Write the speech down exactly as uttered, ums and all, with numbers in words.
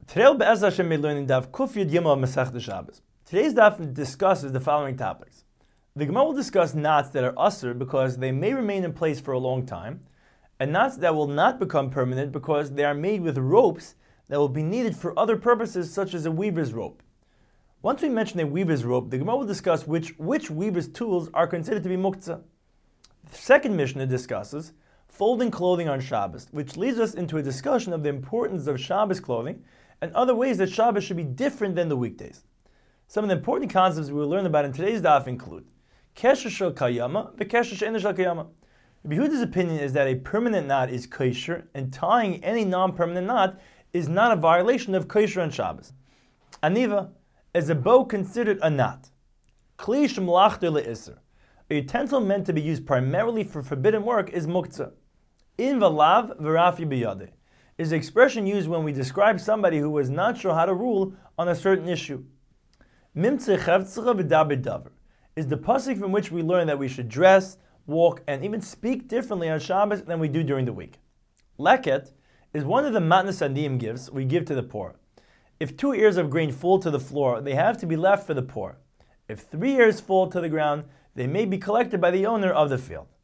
Today, Be'ez Hashem, we're learning Daf Kuf Yud Gimel of Masechta Shabbos. Today's Daf discusses the following topics. The Gemara will discuss knots that are usur because they may remain in place for a long time, and knots that will not become permanent because they are made with ropes that will be needed for other purposes such as a weaver's rope. Once we mention a weaver's rope, the Gemara will discuss which, which weaver's tools are considered to be muktzah. The second Mishnah discusses folding clothing on Shabbos, which leads us into a discussion of the importance of Shabbos clothing and other ways that Shabbos should be different than the weekdays. Some of the important concepts we will learn about in today's daf include Kesher shel kayama, the Kesher she'eino shel kayama. Rabbi Yehuda's opinion is that a permanent knot is kosher, and tying any non-permanent knot is not a violation of kosher on Shabbos. Aniva, is a bow considered a knot? Kli shemlachta le'isr. A utensil meant to be used primarily for forbidden work is muktzah. In v'lav v'rafi b'yadeh is the expression used when we describe somebody who was not sure how to rule on a certain issue. Mimtzeh chavtzcha v'daber davar is the pasuk from which we learn that we should dress, walk, and even speak differently on Shabbos than we do during the week. Leket is one of the matnas aniyim gifts we give to the poor. If two ears of grain fall to the floor, they have to be left for the poor. If three ears fall to the ground, they may be collected by the owner of the field.